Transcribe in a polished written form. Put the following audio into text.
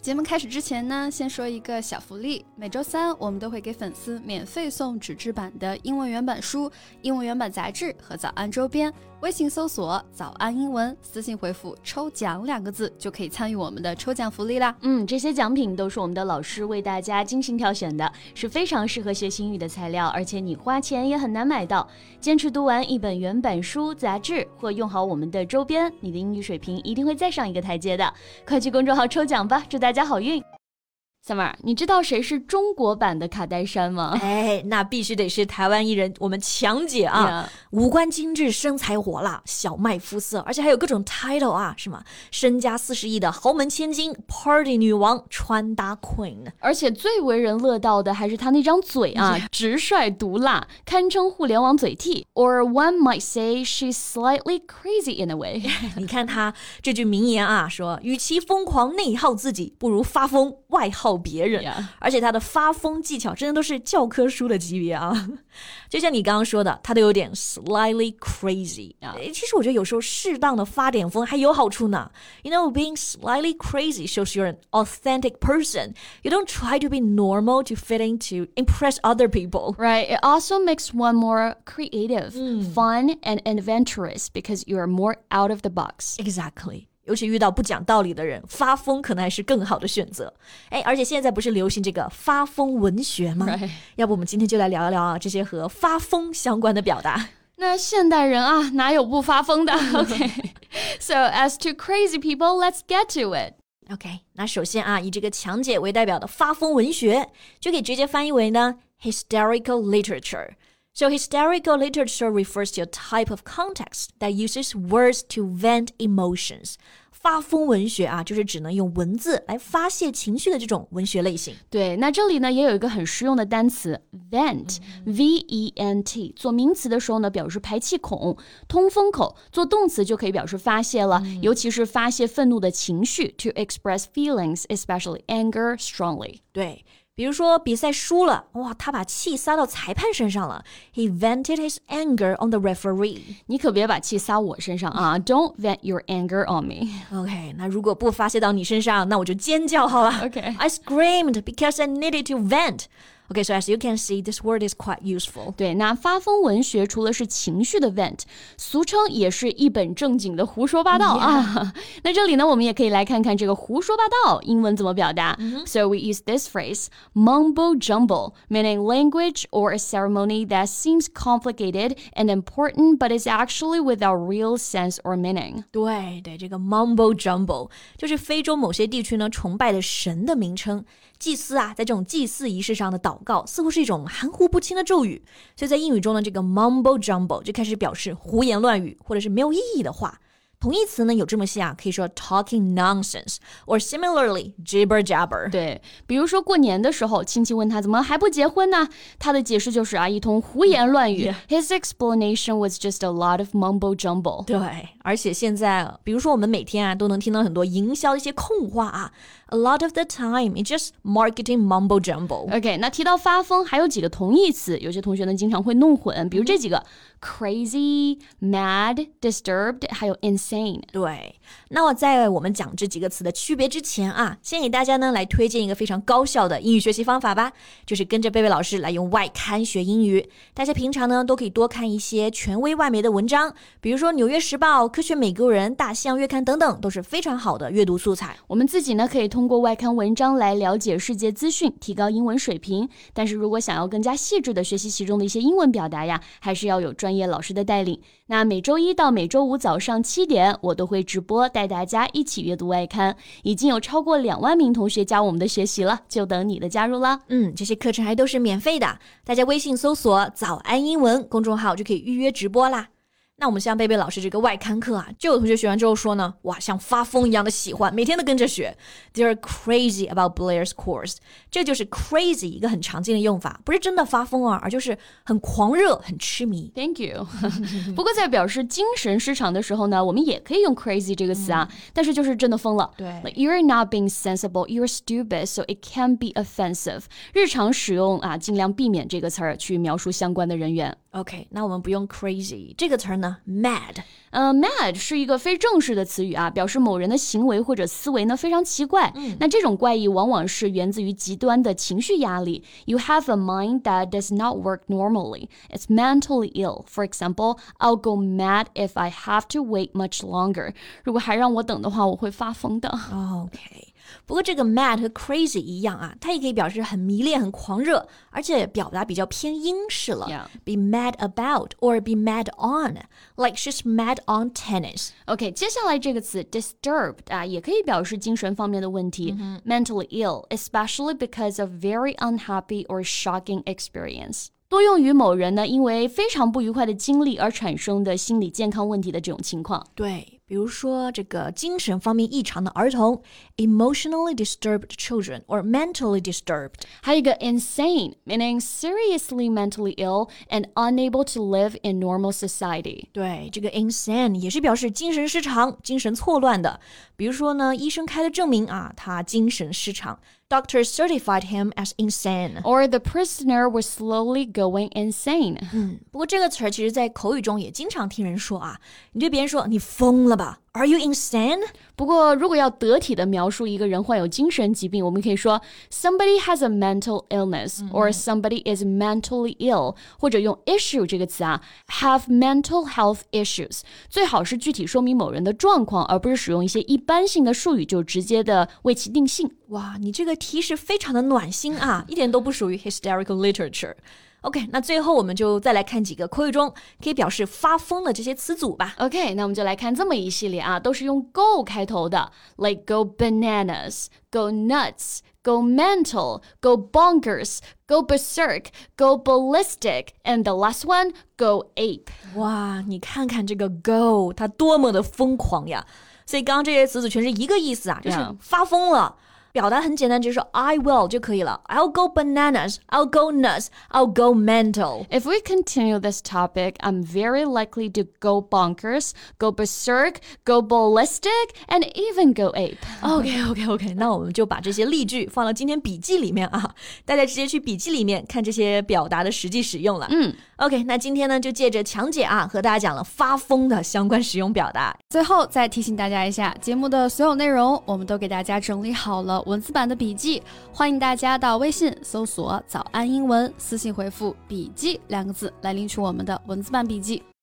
节目开始之前呢，先说一个小福利。每周三我们都会给粉丝免费送纸质版的英文原版书、英文原版杂志和早安周边。微信搜索早安英文，私信回复抽奖2个字就可以参与我们的抽奖福利啦。 这些奖品都是我们的老师为大家精心挑选的，是非常适合学习英语的材料，而且你花钱也很难买到。坚持读完一本原版书、杂志或用好我们的周边，你的英语水平一定会再上一个台阶的。快去公众号抽奖吧，祝大家好运。Summer， 你知道谁是中国版的卡戴珊吗？ 那必须得是台湾艺人，我们强姐啊，五官精致，身材火辣，小麦肤色，而且还有各种 title 啊，是吗？身家40亿的豪门千金 ，Party 女王，穿搭 Queen， 而且最为人乐道的还是她那张嘴啊，直率毒辣，堪称互联网嘴替 ，or one might say she's slightly crazy in a way 。 你看她这句名言啊，说与其疯狂内耗自己，不如发疯外耗别人，而且他的发疯技巧真的都是教科书的级别啊！就像你刚刚说的，他都有点 slightly crazy。其实我觉得有时候适当的发点疯还有好处呢。You know, being slightly crazy shows you're an authentic person. You don't try to be normal to fit in to impress other people. Right. It also makes one more creative, fun, and adventurous because you're more out of the box. Exactly.尤其遇到不讲道理的人，发疯可能还是更好的选择。而且现在不是流行这个发疯文学吗？ 要不我们今天就来聊一聊啊，这些和发疯相关的表达。 那现代人啊，哪有不发疯的？Okay. So as to crazy people, let's get to it. OK， 那首先啊，以这个强姐为代表的发疯文学，就可以直接翻译为呢 hysterical literature。So hysterical literature refers to a type of context that uses words to vent emotions. 发疯文学啊，就是只能用文字来发泄情绪的这种文学类型。 对，那这里呢也有一个很实用的单词 vent, V-E-N-T， 做名词的时候呢表示排气孔、通风口，做动词就可以表示发泄了，尤其是发泄愤怒的情绪 to express feelings, especially anger, strongly. 对。比如说比赛输了，哇，他把气撒到裁判身上了。He vented his anger on the referee. 你可别把气撒我身上啊 ！Don't vent your anger on me. OK， 那如果不发泄到你身上，那我就尖叫好了。 Okay. I screamed because I needed to vent.Okay, so as you can see, this word is quite useful. 对，那发疯文学除了是情绪的 vent， 俗称也是一本正经的胡说八道啊。那这里呢，我们也可以来看看这个胡说八道英文怎么表达。So we use this phrase, mumbo jumbo, meaning language or a ceremony that seems complicated and important, but is actually without real sense or meaning. 对，这个 mumbo jumbo 就是非洲某些地区呢崇拜的神的名称。祭司啊，在这种祭祀仪式上的祷告似乎是一种含糊不清的咒语，所以在英语中呢，这个 mumbo jumbo 就开始表示胡言乱语或者是没有意义的话。同义词呢有这么些啊，可以说 talking nonsense or similarly jibber jabber。 对，比如说过年的时候，亲戚问他怎么还不结婚呢？他的解释就是啊，一通胡言乱语。His explanation was just a lot of mumbo jumbo。 对，而且现在比如说我们每天啊都能听到很多营销的一些空话啊。A lot of the time, it's just marketing mumbo jumbo. OK， 那提到发疯，还有几个同义词，有些同学呢经常会弄混，比如这几个：crazy, mad, disturbed， 还有 insane。 对，那在我们讲这几个词的区别之前啊，先给大家呢来推荐一个非常高效的英语学习方法吧，就是跟着贝贝老师来用外刊学英语。大家平常呢都可以多看一些权威外媒的文章，比如说《纽约时报》、《科学美国人》、《大西洋月刊》等等，都是非常好的阅读素材。 我们自己呢可以通过外刊文章来了解世界资讯，提高英文水平。但是如果想要更加细致的学习其中的一些英文表达呀，还是要有专业老师的带领。那每周一到每周五早上7点，我都会直播带大家一起阅读外刊，已经有超过2万名同学加我们的学习了，就等你的加入啦。 这些课程还都是免费的，大家微信搜索早安英文公众号就可以预约直播啦。那我们像贝贝老师这个外刊课啊，就有同学学完之后说呢，哇，像发疯一样的喜欢，每天都跟着学。They're crazy about Blair's course。 这就是 crazy 一个很常见的用法，不是真的发疯啊，而就是很狂热，很痴迷。 Thank you 不过在表示精神失常的时候呢，我们也可以用 crazy 这个词啊，但是就是真的疯了。 对 Like, you're not being sensible, you're stupid, so it can be offensive。 日常使用啊，尽量避免这个词儿去描述相关的人员。 OK， 那我们不用 crazy 这个词儿呢 ，mad。 mad 是一个非正式的词语啊，表示某人的行为或者思维呢非常奇怪。那这种怪异往往是源自于极端的情绪压力。You have a mind that does not work normally. It's mentally ill. For example, I'll go mad if I have to wait much longer. 如果还让我等的话，我会发疯的。 OK。不过这个 mad 和 crazy 一样啊，它也可以表示很迷恋、很狂热，而且表达比较偏英式了。Be mad about or be mad on, like she's mad on tennis. OK， 接下来这个词 disturbed 啊，也可以表示精神方面的问题。Mentally ill, especially because of very unhappy or shocking experience.多用于某人呢，因为非常不愉快的经历而产生的心理健康问题的这种情况。 对，比如说这个精神方面异常的儿童 emotionally disturbed children or mentally disturbed。 还有一个 insane, meaning seriously mentally ill and unable to live in normal society。 对，这个 insane 也是表示精神失常、精神错乱的。比如说呢，医生开的证明啊，他精神失常。Doctors certified him as insane. Or the prisoner was slowly going insane. 不过这个词儿其实在口语中也经常听人说啊，你对别人说你疯了吧 ？Are you insane? 不过如果要得体的描述一个人患有精神疾病，我们可以说 somebody has a mental illness or somebody is mentally ill， 或者用 issue 这个词啊 have mental health issues。 最好是具体说明某人的状况，而不是使用一些一般性的术语就直接的为其定性。 哇，你这个提示非常的暖心啊，一点都不属于 hysterical literature。OK， 那最后我们就再来看几个口语中可以表示发疯的这些词组吧。 OK， 那我们就来看这么一系列啊，都是用 go 开头的 ，like go bananas, go nuts, go mental, go bonkers, go berserk, go ballistic, and the last one, go ape。 哇，你看看这个 go， 它多么的疯狂呀！所以刚刚这些词组全是一个意思啊，就是发疯了。表达很简单，就是说 I will 就可以了。I'll go bananas, I'll go nuts, I'll go mental. If we continue this topic, I'm very likely to go bonkers, go berserk, go ballistic, and even go ape. OK， 那我们就把这些例句放到今天笔记里面啊，大家直接去笔记里面看这些表达的实际使用了。OK， 那今天呢就借着强姐啊和大家讲了发疯的相关实用表达。 最后再提醒大家一下，节目的所有内容我们都给大家整理好了文字版的笔记，欢迎大家到微信搜索早安英文，私信回复笔记2个字来领取我们的文字版笔记。